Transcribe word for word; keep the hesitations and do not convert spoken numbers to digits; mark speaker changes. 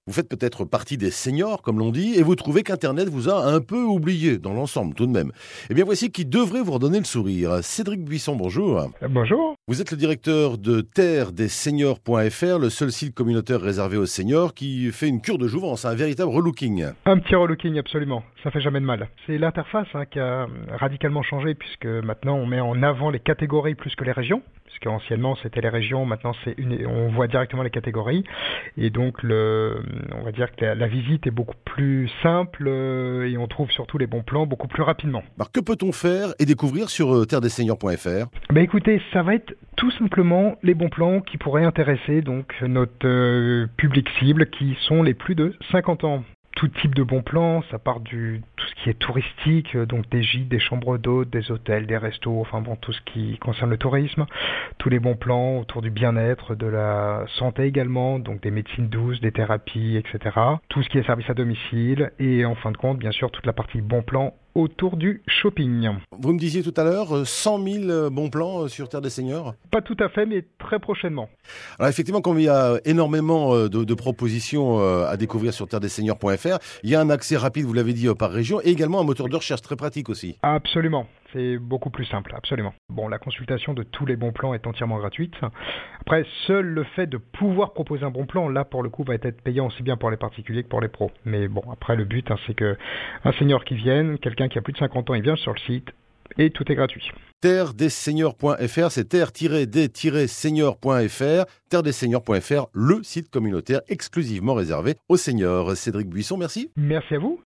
Speaker 1: Vous faites peut-être partie des seniors, comme l'on dit, et vous trouvez qu'Internet vous a un peu oublié, dans l'ensemble tout de même. Eh bien, voici qui devrait vous redonner le sourire. Cédric Buisson, bonjour.
Speaker 2: Bonjour.
Speaker 1: Vous êtes le directeur de terre des seniors point f r, le seul site communautaire réservé aux seniors qui fait une cure de jouvence, un véritable relooking.
Speaker 2: Un petit relooking, absolument. Ça fait jamais de mal. C'est l'interface hein, qui a radicalement changé, puisque maintenant on met en avant les catégories plus que les régions. Puisque anciennement c'était les régions, maintenant c'est une, on voit directement les catégories, et donc le, on va dire que la, la visite est beaucoup plus simple euh, et on trouve surtout les bons plans beaucoup plus rapidement.
Speaker 1: Alors que peut-on faire et découvrir sur euh, terre des seniors point f r?
Speaker 2: Bah écoutez, ça va être tout simplement les bons plans qui pourraient intéresser donc notre euh, public cible, qui sont les plus de cinquante ans. Tout type de bons plans, ça part du tout ce qui est touristique, donc des gîtes, des chambres d'hôtes, des hôtels, des restos, enfin bon, tout ce qui concerne le tourisme. Tous les bons plans autour du bien-être, de la santé également, donc des médecines douces, des thérapies, et cetera. Tout ce qui est service à domicile et en fin de compte, bien sûr, toute la partie bons plans autour du shopping.
Speaker 1: Vous me disiez tout à l'heure, cent mille bons plans sur Terre des Seniors?
Speaker 2: Pas tout à fait, mais très prochainement.
Speaker 1: Alors effectivement, comme il y a énormément de, de propositions à découvrir sur terre des seniors point f r, il y a un accès rapide, vous l'avez dit, par région, et également un moteur de recherche très pratique aussi.
Speaker 2: Absolument. C'est beaucoup plus simple, absolument. Bon, la consultation de tous les bons plans est entièrement gratuite. Après, seul le fait de pouvoir proposer un bon plan, là, pour le coup, va être payant aussi bien pour les particuliers que pour les pros. Mais bon, après, le but, hein, c'est que un senior qui vienne, quelqu'un qui a plus de cinquante ans, il vient sur le site et tout est gratuit.
Speaker 1: terre des seniors point f r, c'est terre des seniors point f r, terre des seniors point f r, le site communautaire exclusivement réservé aux seniors. Cédric Buisson, merci.
Speaker 2: Merci à vous.